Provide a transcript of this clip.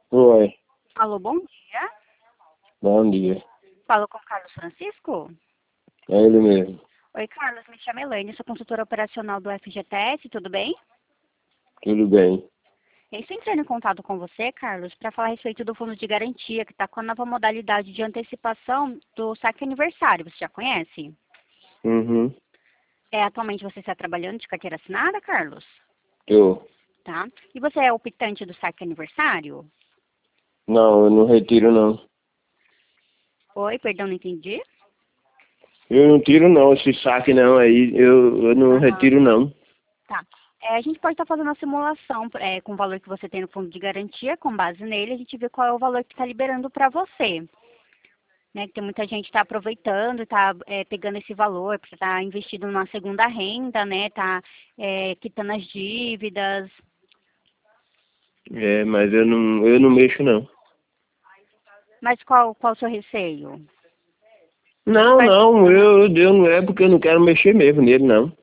Oi, Alô, bom dia. bom dia. Falo com o Carlos Francisco? É ele mesmo. Oi, Carlos, me chamo Elaine, sou consultora operacional do FGTS, tudo bem? Tudo bem. Eu estou entrando em contato com você, Carlos, para falar a respeito do fundo de garantia, que está com a nova modalidade de antecipação do saque aniversário. Você já conhece? Uhum. Atualmente você está trabalhando de carteira assinada, Carlos? Eu. Tá. E você é optante do saque aniversário? Não, eu não retiro não. Oi, perdão, não entendi. Eu não tiro não, esse saque não aí. Eu não Aham. retiro não. Tá. A gente pode estar fazendo uma simulação com o valor que você tem no fundo de garantia, com base nele, a gente vê qual é o valor que está liberando para você. Né, que tem muita gente que está aproveitando, está pegando esse valor para estar investindo numa segunda renda, né? Está quitando as dívidas. É, mas eu não mexo não. Mas qual o seu receio? Não, Quais- não, Aham. eu não é porque eu não quero mexer mesmo nele não.